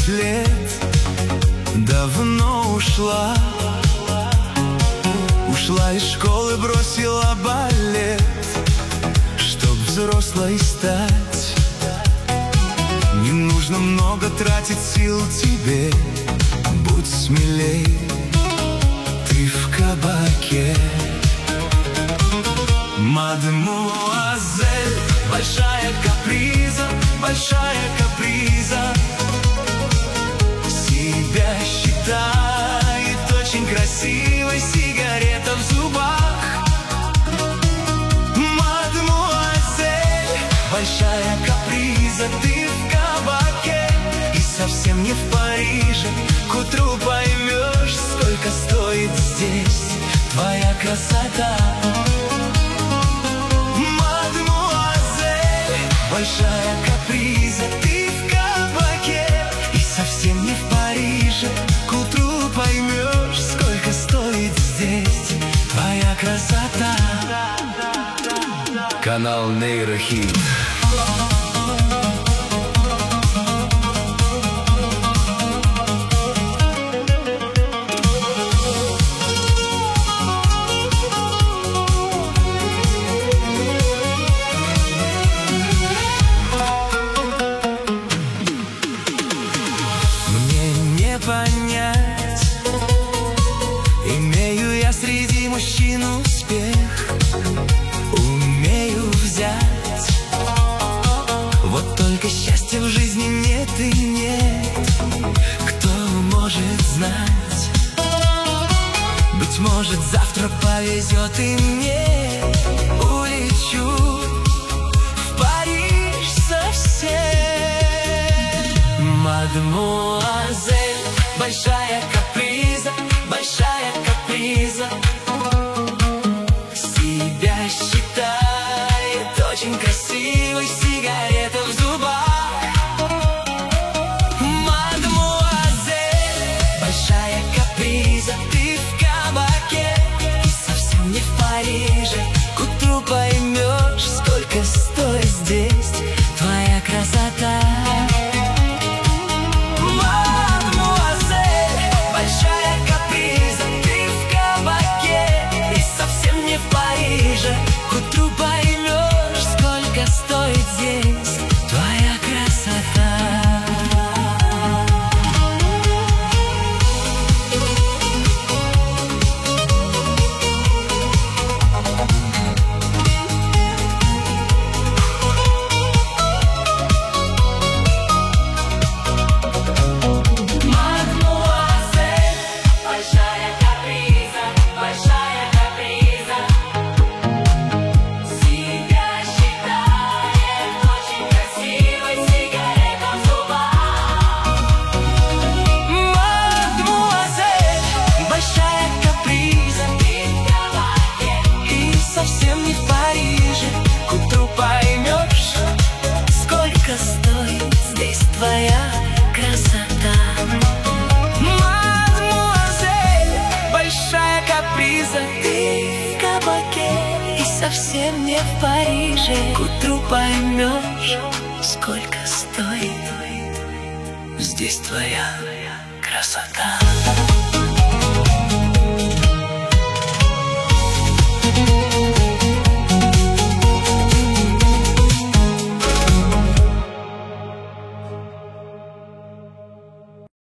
лет давно ушла. Ушла из школы, бросила балет, чтоб взрослой стать. Не нужно много тратить сил тебе, будь смелей, ты в кабаке. Мадемуазель, большая каприза, большая каприза. Себя считает очень красивой, сигарета в зубах. Мадемуазель, большая каприза, ты в кабаке и совсем не в Париже. К утру поймешь, сколько стоит здесь твоя красота. Большая каприза, ты в кабаке и совсем не в Париже. К утру поймешь, сколько стоит здесь твоя красота. Канал Нейрохит. Понять, имею я среди мужчин успех, умею взять. Вот только счастья в жизни нет и нет, кто может знать. Быть может, завтра повезет и мне, улечу в Париж совсем. Мадемуазель, большая каприза, большая каприза. Себя считает очень красивой, сигарета в зубах. Мадемуазель, большая каприза, ты в кабаке и совсем не в Париже. К утру поймешь, сколько стоит здесь твоя красота. К утру поймешь, сколько стоит здесь твоя красота. Мадемуазель, большая каприза, большая каприза. Совсем не в Париже. К утру поймешь, сколько стоит здесь твоя красота. Мадемуазель, большая каприза, ты в кабаке и совсем не в Париже. К утру поймешь, сколько стоит здесь твоя красота.